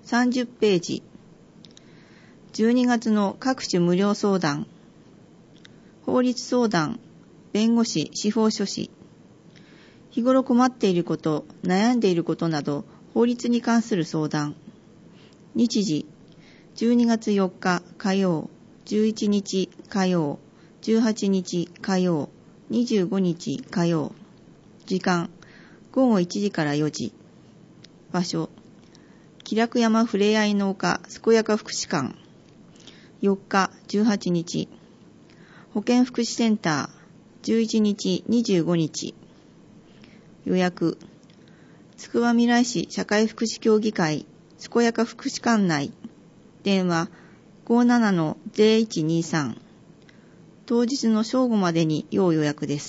30ページ。12月の各種無料相談。法律相談、弁護士、司法書士。日頃困っていること、悩んでいることなど、法律に関する相談。日時、12月4日火曜、11日火曜、18日火曜、25日火曜。時間、午後1時から4時。場所、気楽山ふれあいの丘健やか福祉館。4日、18日。保健福祉センター、11日、25日。予約、つくばみらい市社会福祉協議会健やか福祉館内。電話、57-0123。当日の正午までに要予約です。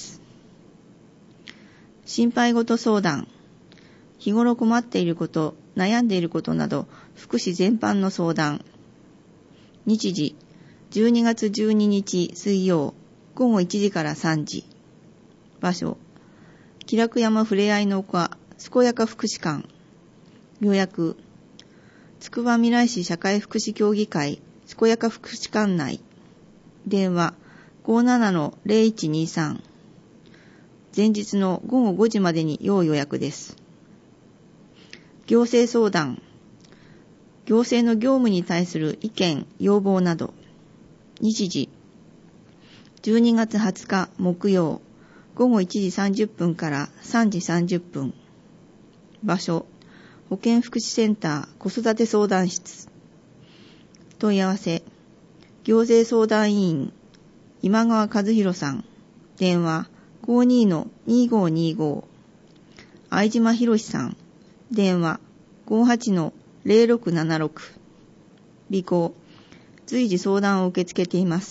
心配事相談。日頃困っていること、悩んでいることなど、福祉全般の相談。日時、12月12日水曜、午後1時から3時。場所、気楽山ふれあいの丘健やか福祉館。予約、つくばみらい市社会福祉協議会健やか福祉館内。電話、57-0123。前日の午後5時までに要予約です。行政相談。行政の業務に対する意見、要望など。日時、12月20日木曜、午後1時30分から3時30分。場所、保健福祉センター子育て相談室。問い合わせ、行政相談委員、今川和弘さん。電話、52-2525。相島博さん。電話、58-0676。備考、随時相談を受け付けています。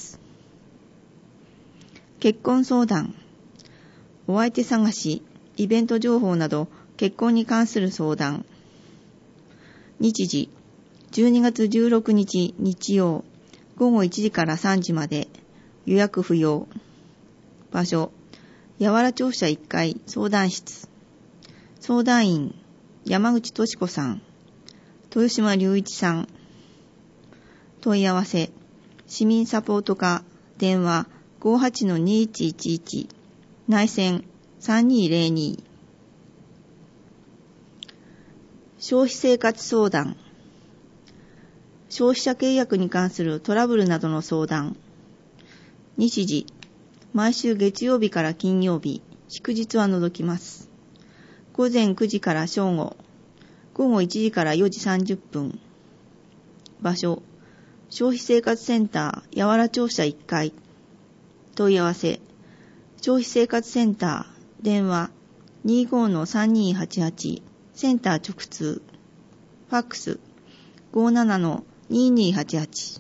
結婚相談。お相手探し、イベント情報など、結婚に関する相談。日時、12月16日日曜、午後1時から3時まで、予約不要。場所、八原庁舎1階相談室。相談員、山口敏子さん。豊島隆一さん。問い合わせ、市民サポート課、電話 58-2111、内線3202。消費生活相談。消費者契約に関するトラブルなどの相談。日時、毎週月曜日から金曜日、祝日は除きます。午前9時から正午、午後1時から4時30分。場所、消費生活センター八原庁舎1階。問い合わせ、消費生活センター、電話 25-3288、センター直通。ファックス 57-2288。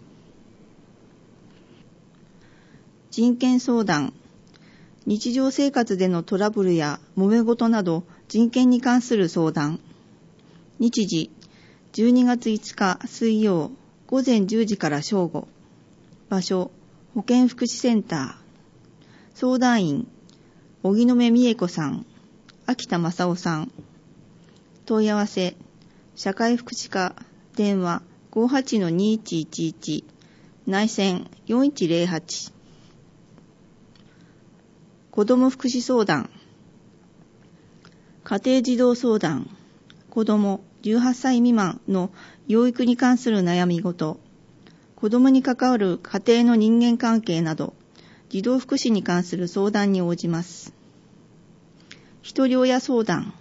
人権相談。日常生活でのトラブルや揉め事など人権に関する相談。日時、12月5日水曜、午前10時から正午。場所、保健福祉センター。相談員、荻野目美恵子さん、秋田正夫さん。問い合わせ、社会福祉課、電話 58-2111、内線4108。子ども福祉相談。家庭児童相談。子ども18歳未満の養育に関する悩み事。子どもに関わる家庭の人間関係など、児童福祉に関する相談に応じます。ひとり親相談。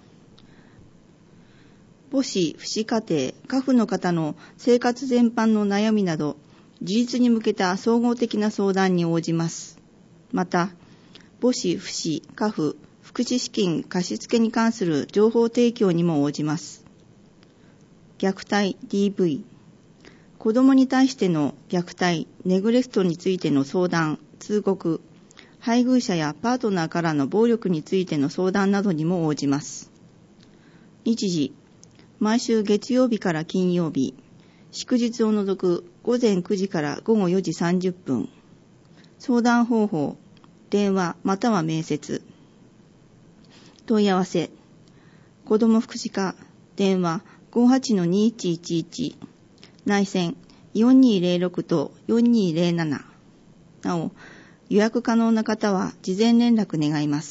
母子、父子家庭、家父の方の生活全般の悩みなど、自立に向けた総合的な相談に応じます。また、母子、父、家父、福祉資金貸付に関する情報提供にも応じます。虐待 DV。子どもに対しての虐待、ネグレクトについての相談、通告、配偶者やパートナーからの暴力についての相談などにも応じます。日時、毎週月曜日から金曜日、祝日を除く午前9時から午後4時30分。相談方法、電話または面接。問い合わせ、子ども福祉課、電話 58-2111、内線4206と4207。なお、予約可能な方は事前連絡願います。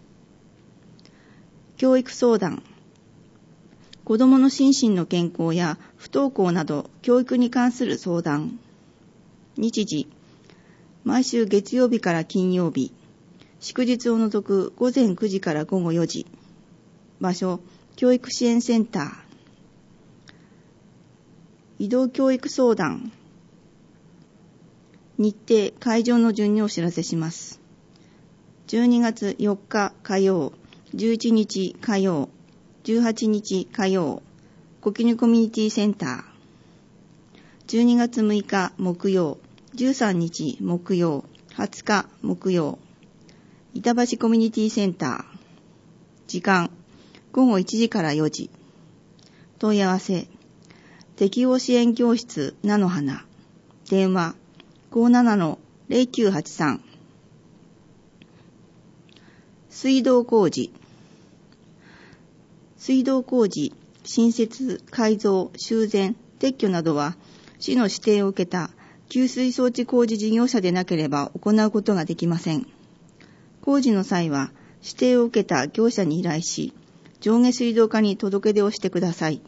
教育相談。子どもの心身の健康や不登校など教育に関する相談。日時、毎週月曜日から金曜日、祝日を除く午前9時から午後4時。場所、教育支援センター。移動教育相談。日程、会場の順にお知らせします。12月4日火曜、11日火曜、18日火曜、コキヌコミュニティセンター。12月6日木曜、13日木曜、20日木曜、板橋コミュニティセンター。時間、午後1時から4時。問い合わせ、適応支援教室菜の花。電話、57-0983。水道工事。水道工事、新設、改造、修繕、撤去などは、市の指定を受けた給水装置工事事業者でなければ行うことができません。工事の際は、指定を受けた業者に依頼し、上下水道課に届け出をしてください。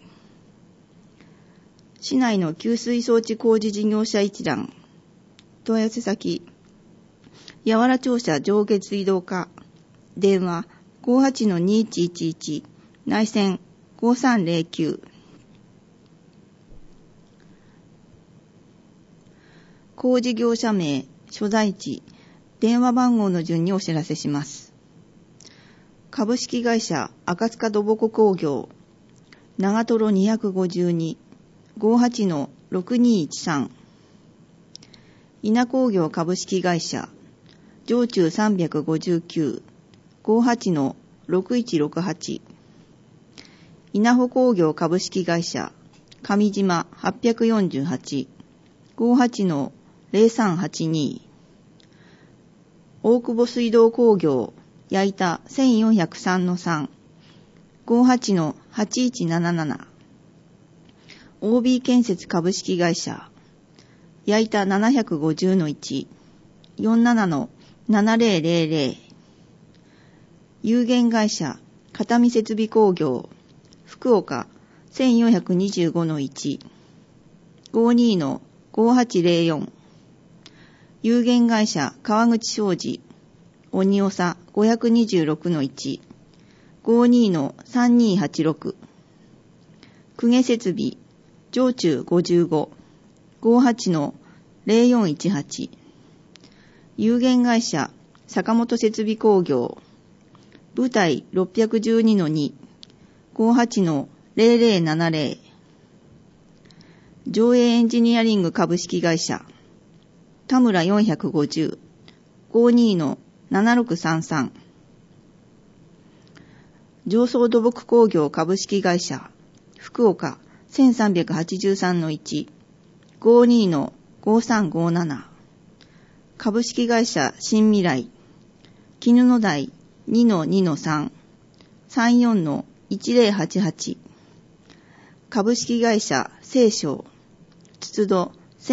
市内の給水装置工事事業者一覧。問い合わせ先、八原庁舎上下水道課。電話、58-2111。内線5309。工事業者名、所在地、電話番号の順にお知らせします。株式会社赤塚土木工業、長瀞252、58-6213。稲工業株式会社、上中359、58-6168。稲穂工業株式会社、上島848、58-0382。大久保水道工業、矢板1403-3、58-8177。OB 建設株式会社、矢板750-1、47-7000。有限会社、片見設備工業、福岡1425-1、52-5804。有限会社、川口商事、鬼長526-1、52-3286。公家設備、上中55、58-0418。有限会社、坂本設備工業、部隊612-2、58-0070。上映エンジニアリング株式会社、田村450、52-7633。上層土木工業株式会社、福岡1383-1、52-5357。株式会社新未来、絹野台2-2-3、34-1088。株式会社西商、筒戸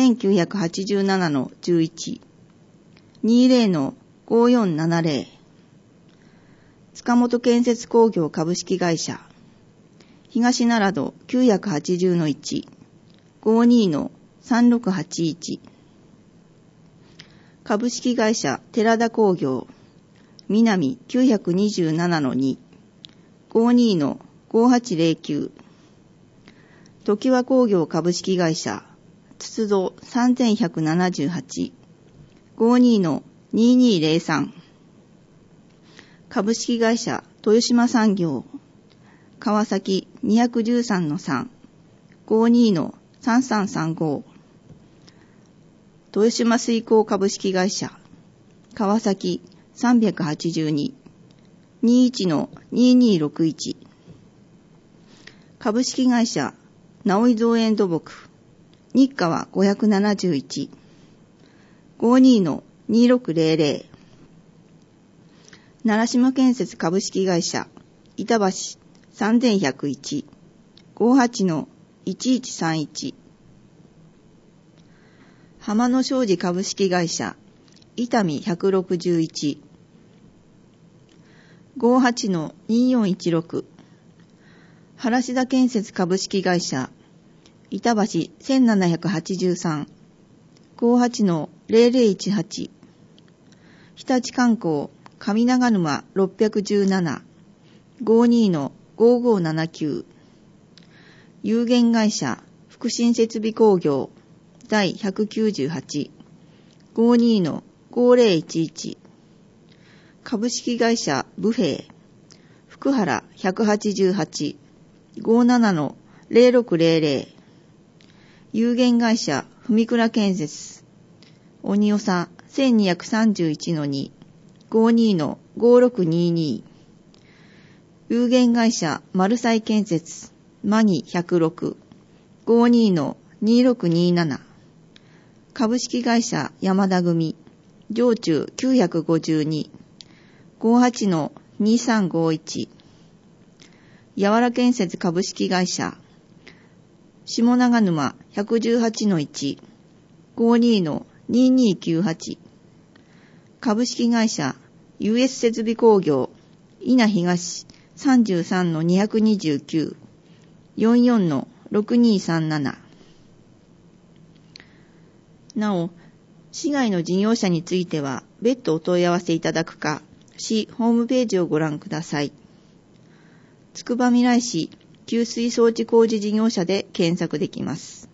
1987-11、20-5470。塚本建設工業株式会社、東奈良戸980-1、52-3681。株式会社寺田工業、南927-2、52-5809。常盤工業株式会社、筒戸3178、52-2203。株式会社豊島産業、川崎213-3、52-3335。豊島水工株式会社、川崎382、21-2261。株式会社直井造園土木、日川571、52-2600。習島建設株式会社、板橋3101、 58-1131 浜野商事株式会社伊丹161 58-2416 原田建設株式会社板橋1783 58-0018 日立観光上長沼617 52-5579 有限会社福新設備工業第198 52-5011 株式会社武平福原188 57-0600 有限会社文倉建設鬼長1231-2 52-5622 有限会社丸西建設マニ106 52-2627 株式会社山田組上中952 58-2351 やわら建設株式会社下長沼 118-1 52-2298 株式会社 US 設備工業稲東 33-229 44-6237 なお、市外の事業者については別途お問い合わせいただくか、市ホームページをご覧ください。つくばみらい市給水装置工事事業者で検索できます。